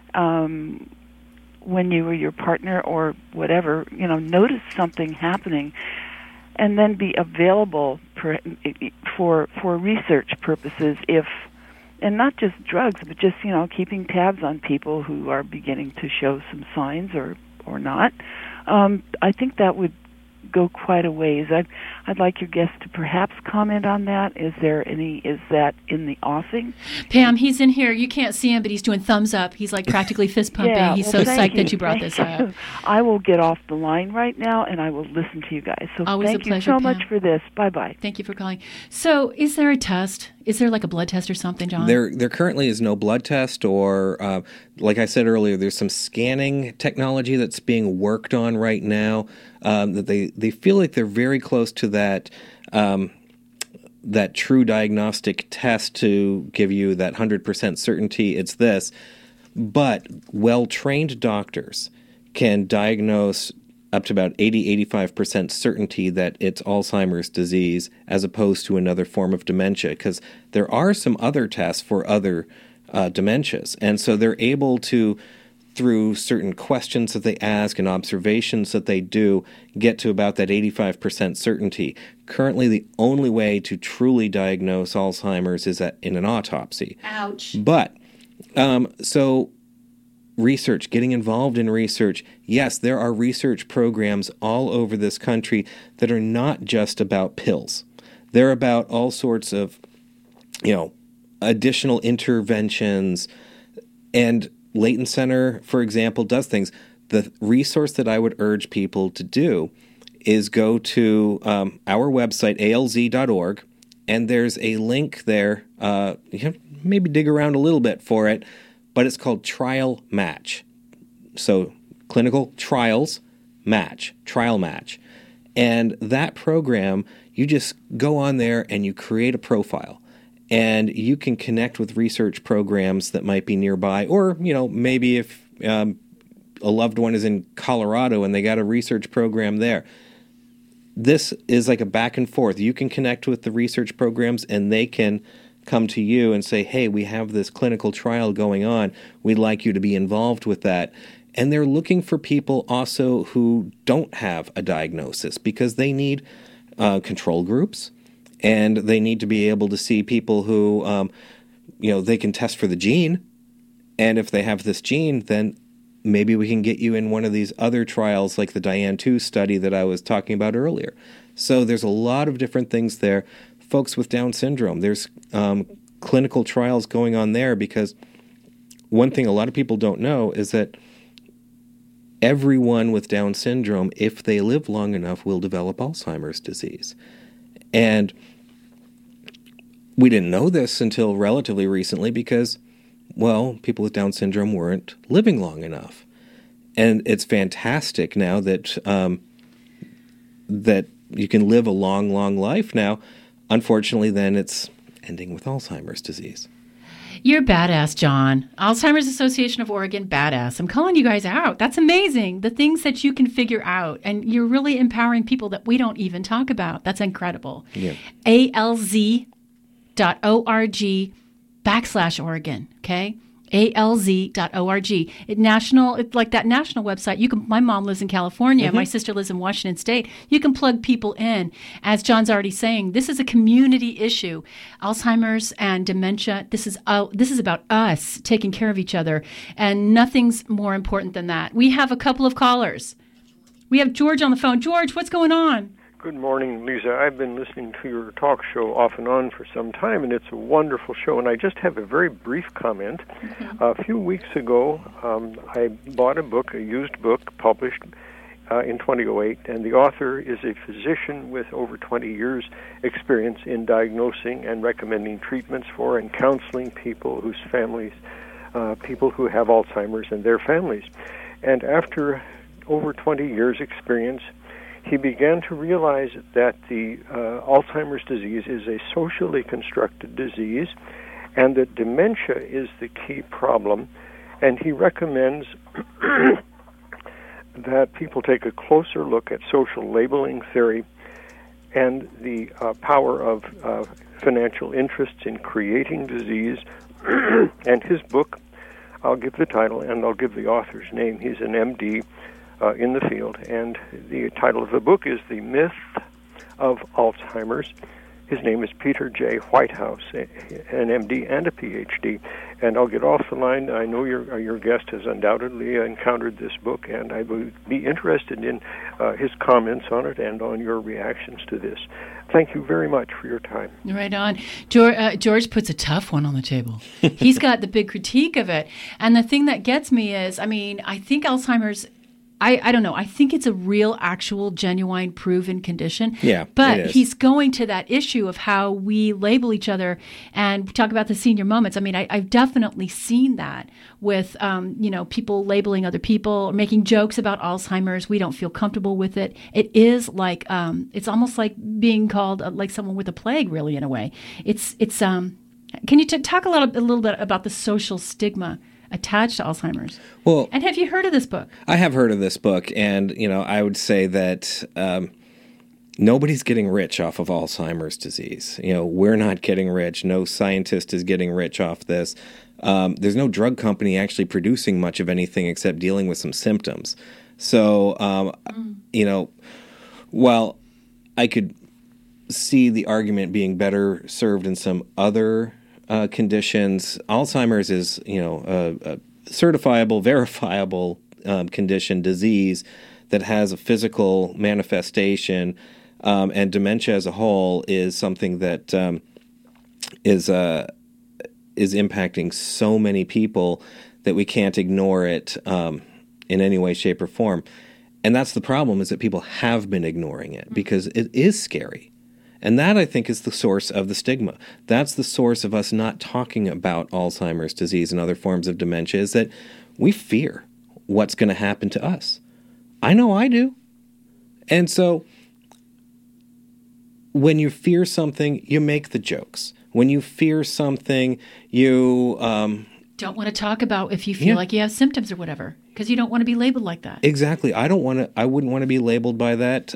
when you or your partner or whatever, notice something happening, and then be available for research purposes, and not just drugs, but just, keeping tabs on people who are beginning to show some signs or not. I think that would go quite a ways. I'd like your guest to perhaps comment on that. Is that in the offing? Pam, he's in here. You can't see him, but he's doing thumbs up. He's like practically fist pumping. Yeah, he's so psyched that you brought this up. I will get off the line right now, and I will listen to you guys. So always thank a pleasure, you so Pam. much for this. Bye-bye. Thank you for calling. So is there a test? Is there like a blood test or something, John? There currently is no blood test, or like I said earlier, there's some scanning technology that's being worked on right now. That they feel like they're very close to that true diagnostic test to give you that 100% certainty it's this. But well-trained doctors can diagnose up to about 80-85% certainty that it's Alzheimer's disease as opposed to another form of dementia, because there are some other tests for other dementias. And so they're able to, through certain questions that they ask and observations that they do, get to about that 85% certainty. Currently, the only way to truly diagnose Alzheimer's is in an autopsy. Ouch. But, so research, getting involved in research. Yes, there are research programs all over this country that are not just about pills. They're about all sorts of, additional interventions. And Leighton Center, for example, does things. The resource that I would urge people to do is go to our website, alz.org, and there's a link there. You have maybe dig around a little bit for it, but it's called Trial Match. So clinical trials match, trial match. And that program, you just go on there and you create a profile. And you can connect with research programs that might be nearby. Or, maybe if a loved one is in Colorado and they got a research program there. This is like a back and forth. You can connect with the research programs and they can come to you and say, hey, we have this clinical trial going on. We'd like you to be involved with that. And they're looking for people also who don't have a diagnosis because they need control groups, and they need to be able to see people who, they can test for the gene. And if they have this gene, then maybe we can get you in one of these other trials like the Diane-2 study that I was talking about earlier. So there's a lot of different things there. Folks with Down syndrome, there's clinical trials going on there, because one thing a lot of people don't know is that everyone with Down syndrome, if they live long enough, will develop Alzheimer's disease. And we didn't know this until relatively recently because, people with Down syndrome weren't living long enough. And it's fantastic now that that you can live a long, long life now. Unfortunately, then it's ending with Alzheimer's disease. You're badass, John. Alzheimer's Association of Oregon, badass. I'm calling you guys out. That's amazing. The things that you can figure out. And you're really empowering people that we don't even talk about. That's incredible. Yeah. alz.org/Oregon, okay? alz.org. It's like that national website. My mom lives in California. Mm-hmm. My sister lives in Washington State. You can plug people in. As John's already saying, this is a community issue. Alzheimer's and dementia, this is about us taking care of each other, and nothing's more important than that. We have a couple of callers. We have George on the phone. George, what's going on? Good morning, Lisa. I've been listening to your talk show off and on for some time, and it's a wonderful show. And I just have a very brief comment. Mm-hmm. A few weeks ago, I bought a used book, published in 2008, and the author is a physician with over 20 years' experience in diagnosing and recommending treatments for and counseling people whose families, people who have Alzheimer's and their families. And after over 20 years' experience, he began to realize that the Alzheimer's disease is a socially constructed disease and that dementia is the key problem. And he recommends that people take a closer look at social labeling theory and the power of financial interests in creating disease. And his book, I'll give the title and I'll give the author's name. He's an MD in the field, and the title of the book is The Myth of Alzheimer's. His name is Peter J. Whitehouse, an MD and a PhD. And I'll get off the line. I know your guest has undoubtedly encountered this book, and I would be interested in his comments on it and on your reactions to this. Thank you very much for your time. Right on. George puts a tough one on the table. He's got the big critique of it. And the thing that gets me is, I think Alzheimer's, I don't know. I think it's a real, actual, genuine, proven condition. Yeah, but he's going to that issue of how we label each other and talk about the senior moments. I've definitely seen that with, people labeling other people or making jokes about Alzheimer's. We don't feel comfortable with it. It is like, it's almost like being called like someone with a plague, really, in a way. Can you talk a little bit about the social stigma attached to Alzheimer's. Well, and have you heard of this book? I have heard of this book, and I would say that nobody's getting rich off of Alzheimer's disease. We're not getting rich. No scientist is getting rich off this. There's no drug company actually producing much of anything except dealing with some symptoms. So, while I could see the argument being better served in some other conditions, Alzheimer's is, a certifiable, verifiable condition, disease that has a physical manifestation, and dementia as a whole is something that is impacting so many people that we can't ignore it in any way, shape, or form. And that's the problem, is that people have been ignoring it because it is scary. And that, I think, is the source of the stigma. That's the source of us not talking about Alzheimer's disease and other forms of dementia, is that we fear what's going to happen to us. I know I do. And so when you fear something, you make the jokes. When you fear something, you don't want to talk about if you feel like you have symptoms or whatever, because you don't want to be labeled like that. Exactly. I wouldn't want to be labeled by that,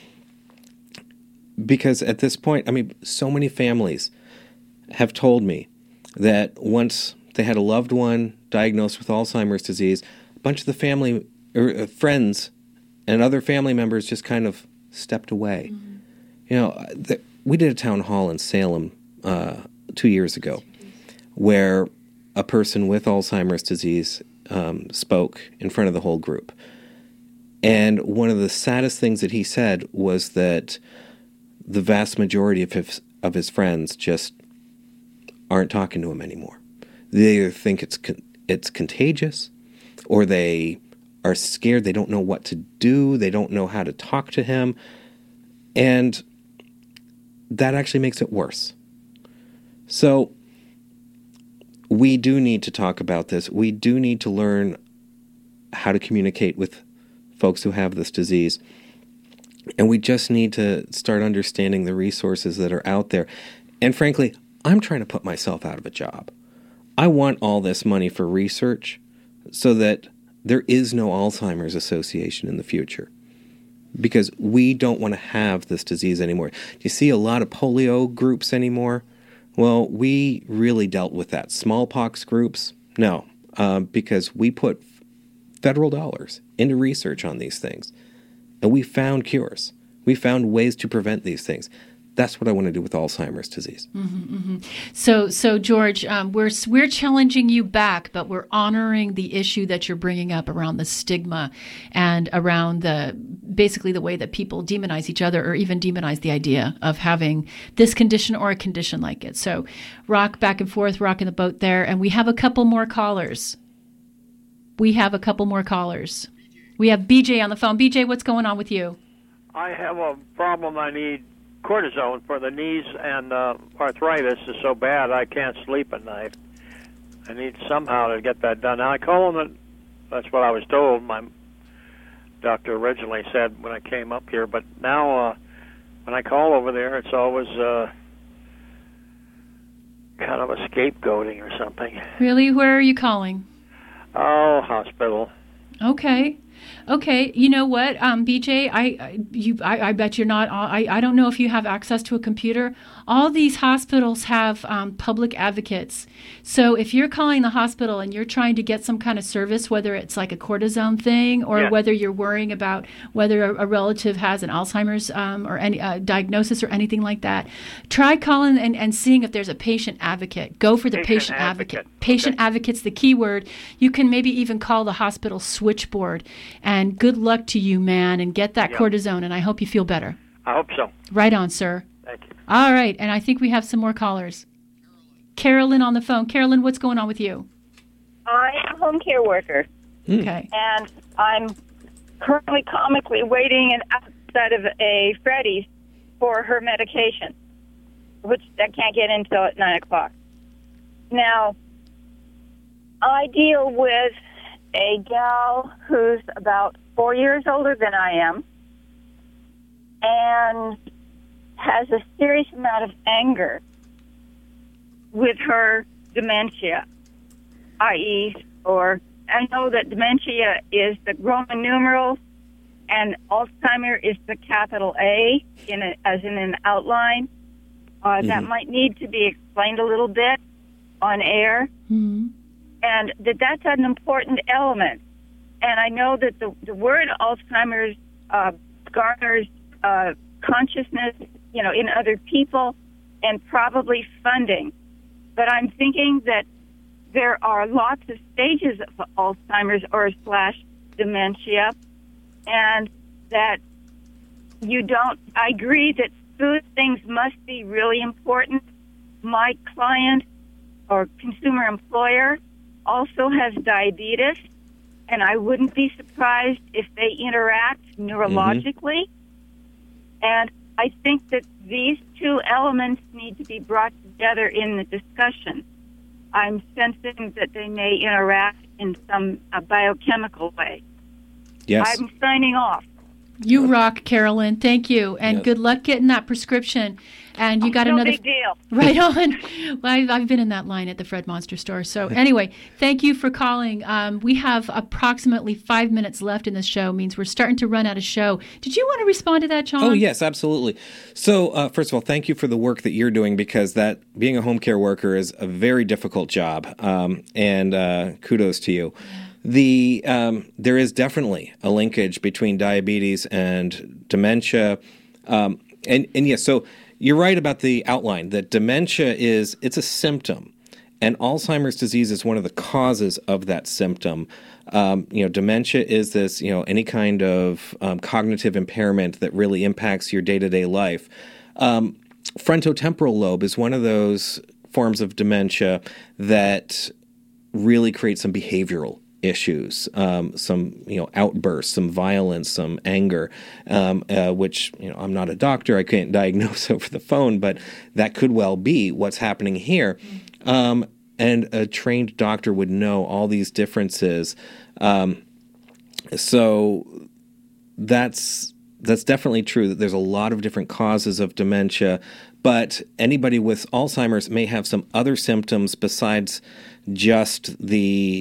because at this point, so many families have told me that once they had a loved one diagnosed with Alzheimer's disease, a bunch of the family or friends and other family members just kind of stepped away. Mm-hmm. We did a town hall in Salem 2 years ago where a person with Alzheimer's disease spoke in front of the whole group. And one of the saddest things that he said was that the vast majority of his friends just aren't talking to him anymore. They either think it's contagious, or they are scared. They don't know what to do. They don't know how to talk to him. And that actually makes it worse. So we do need to talk about this. We do need to learn how to communicate with folks who have this disease. And we just need to start understanding the resources that are out there. And frankly, I'm trying to put myself out of a job. I want all this money for research so that there is no Alzheimer's Association in the future, because we don't want to have this disease anymore. Do you see a lot of polio groups anymore? Well, we really dealt with that. Smallpox groups? No, because we put federal dollars into research on these things. And we found cures. We found ways to prevent these things. That's what I want to do with Alzheimer's disease. Mm-hmm, mm-hmm. So George, we're challenging you back, but we're honoring the issue that you're bringing up around the stigma and around basically the way that people demonize each other, or even demonize the idea of having this condition or a condition like it. So rock back and forth, rocking the boat there. And we have a couple more callers. We have BJ on the phone. BJ, what's going on with you? I have a problem. I need cortisone for the knees, and arthritis is so bad I can't sleep at night. I need somehow to get that done. Now, I call them, that's what I was told. My doctor originally said when I came up here, but now when I call over there, it's always kind of a scapegoating or something. Really? Where are you calling? Oh, hospital. Okay. You know what, BJ? I bet you're not. I don't know if you have access to a computer. All these hospitals have public advocates. So if you're calling the hospital and you're trying to get some kind of service, whether it's like a cortisone thing, or whether you're worrying about whether a relative has an Alzheimer's or any diagnosis or anything like that, try calling and seeing if there's a patient advocate. Go for the patient advocate. Patient advocate's the key word. You can maybe even call the hospital switchboard. And good luck to you, man, and get that cortisone, and I hope you feel better. I hope so. Right on, sir. Thank you. All right, and I think we have some more callers. Carolyn on the phone. Carolyn, what's going on with you? I am a home care worker. Okay. And I'm currently comically waiting outside of a Freddy's for her medication, which I can't get until at 9 o'clock. Now, I deal with a gal who's about 4 years older than I am and has a serious amount of anger with her dementia, i.e. or I know that dementia is the Roman numerals and Alzheimer is the capital A, as in an outline. That might need to be explained a little bit on air. Mm-hmm. And that's an important element. And I know that the word Alzheimer's garners consciousness, in other people and probably funding. But I'm thinking that there are lots of stages of Alzheimer's or / dementia, and that I agree that food things must be really important. My client or consumer employer also has diabetes, and I wouldn't be surprised if they interact neurologically. And I think that these two elements need to be brought together in the discussion. I'm sensing that they may interact in some biochemical way. Yes. I'm signing off. You rock, Carolyn. Thank you. And good luck getting that prescription. And you got no another... big deal. Right on. Well, I've been in that line at the Fred Monster store. So anyway, thank you for calling. We have approximately 5 minutes left in this show. Means we're starting to run out of show. Did you want to respond to that, John? Oh, yes, absolutely. So first of all, thank you for the work that you're doing, because that being a home care worker is a very difficult job. And kudos to you. There is definitely a linkage between diabetes and dementia. And yes, so you're right about the outline, that dementia it's a symptom, and Alzheimer's disease is one of the causes of that symptom. Dementia is this, any kind of cognitive impairment that really impacts your day-to-day life. Frontotemporal lobe is one of those forms of dementia that really creates some behavioral issues, some outbursts, some violence, some anger, which I'm not a doctor, I can't diagnose over the phone, but that could well be what's happening here. And a trained doctor would know all these differences. So that's definitely true, that there's a lot of different causes of dementia, but anybody with Alzheimer's may have some other symptoms besides just the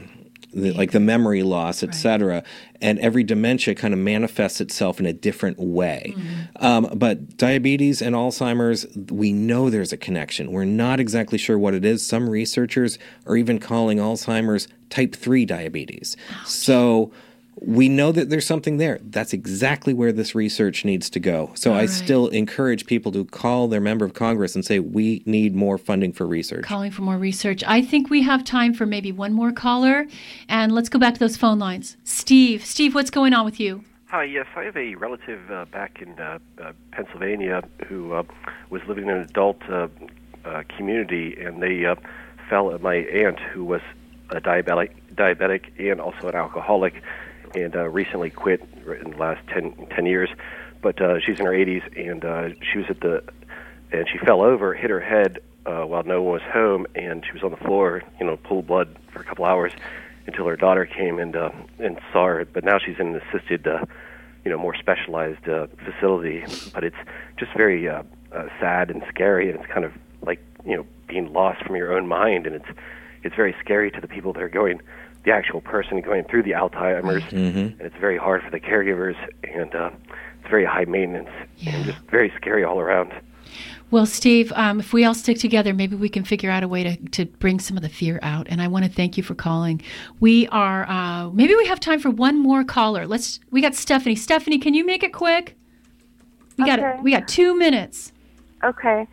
memory loss, et cetera. And every dementia kind of manifests itself in a different way. But diabetes and Alzheimer's, we know there's a connection. We're not exactly sure what it is. Some researchers are even calling Alzheimer's type 3 diabetes. Ouch. So we know that there's something there. That's exactly where this research needs to go. So I still encourage people to call their member of Congress and say, we need more funding for research. Calling for more research. I think we have time for maybe one more caller. And let's go back to those phone lines. Steve, what's going on with you? Hi, yes. I have a relative back in Pennsylvania who was living in an adult community, and they fell at my aunt, who was a diabetic and also an alcoholic, and recently quit in the last 10 years. But she's in her 80s, and she was and she fell over, hit her head while no one was home, and she was on the floor, pulled blood for a couple hours until her daughter came and saw her. But now she's in an assisted, more specialized facility. But it's just very sad and scary, and it's kind of like, being lost from your own mind, and it's very scary to the people that are the actual person going through the Alzheimer's, and it's very hard for the caregivers, and it's very high maintenance, and just very scary all around. Well, Steve, if we all stick together, maybe we can figure out a way to bring some of the fear out, and I want to thank you for calling. We are, maybe we have time for one more caller. We got Stephanie. Stephanie, can you make it quick? We got 2 minutes. Okay.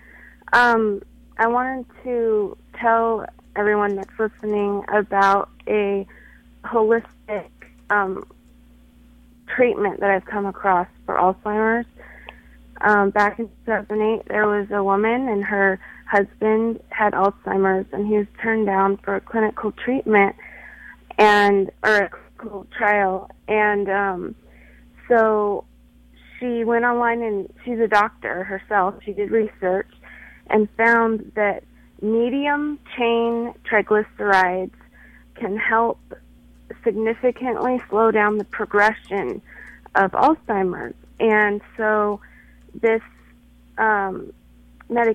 I wanted to tell everyone that's listening about a holistic treatment that I've come across for Alzheimer's. Back in 2008, there was a woman and her husband had Alzheimer's, and he was turned down for a clinical treatment or a clinical trial. And so she went online, and she's a doctor herself. She did research and found that medium chain triglycerides can help significantly slow down the progression of Alzheimer's. And so this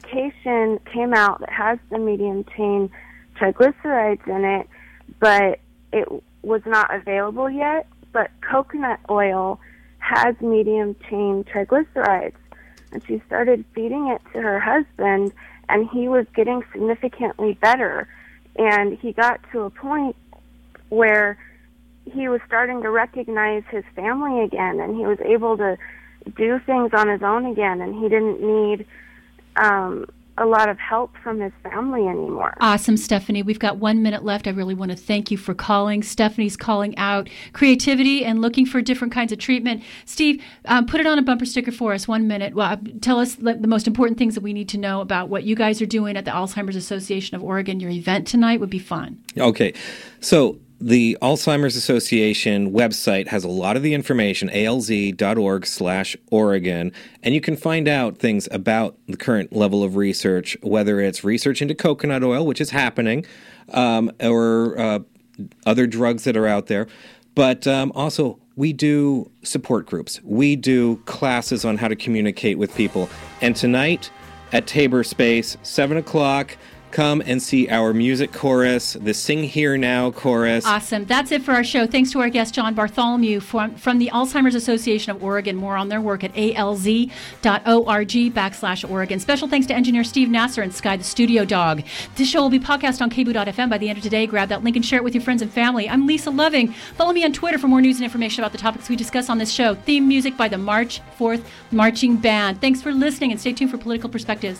medication came out that has the medium chain triglycerides in it, but it was not available yet, but coconut oil has medium chain triglycerides. And she started feeding it to her husband, and he was getting significantly better. And he got to a point where he was starting to recognize his family again, and he was able to do things on his own again, and he didn't need a lot of help from his family anymore. Awesome, Stephanie. We've got 1 minute left. I really want to thank you for calling. Stephanie's calling out creativity and looking for different kinds of treatment. Steve, put it on a bumper sticker for us, 1 minute. Well, tell us the most important things that we need to know about what you guys are doing at the Alzheimer's Association of Oregon. Your event tonight would be fun. Okay. So the Alzheimer's Association website has a lot of the information, alz.org/Oregon, and you can find out things about the current level of research, whether it's research into coconut oil, which is happening, or other drugs that are out there. But also, we do support groups. We do classes on how to communicate with people. And tonight at Tabor Space, 7 o'clock, come and see our music chorus, the Sing Here Now chorus. Awesome. That's it for our show. Thanks to our guest, John Bartholomew from the Alzheimer's Association of Oregon. More on their work at alz.org/Oregon. Special thanks to engineer Steve Nasser and Sky the Studio Dog. This show will be podcast on kboo.fm by the end of today. Grab that link and share it with your friends and family. I'm Lisa Loving. Follow me on Twitter for more news and information about the topics we discuss on this show. Theme music by the March 4th Marching Band. Thanks for listening, and stay tuned for Political Perspectives.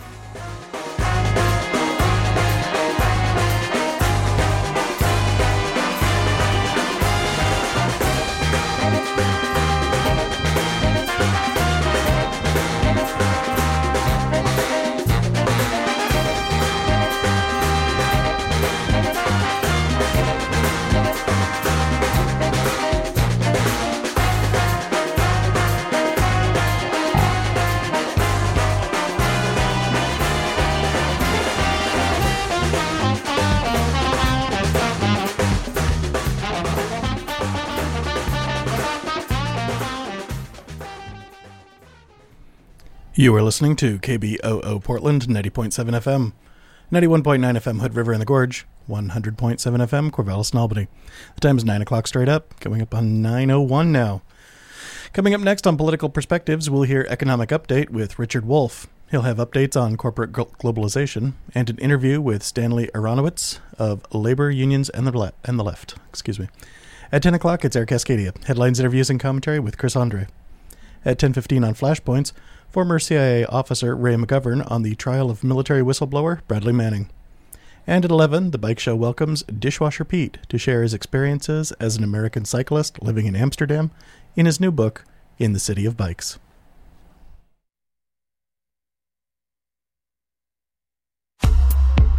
You are listening to KBOO Portland, 90.7 FM, 91.9 FM Hood River in the Gorge, 100.7 FM Corvallis and Albany. The time is 9 o'clock straight up, coming up on 9:01 now. Coming up next on Political Perspectives, we'll hear Economic Update with Richard Wolff. He'll have updates on corporate globalization and an interview with Stanley Aronowitz of Labor Unions and the Left. At 10 o'clock, it's Air Cascadia. Headlines, interviews, and commentary with Chris Andre. At 10:15 on Flashpoints, former CIA officer Ray McGovern on the trial of military whistleblower Bradley Manning. And at 11, the Bike Show welcomes Dishwasher Pete to share his experiences as an American cyclist living in Amsterdam in his new book, In the City of Bikes.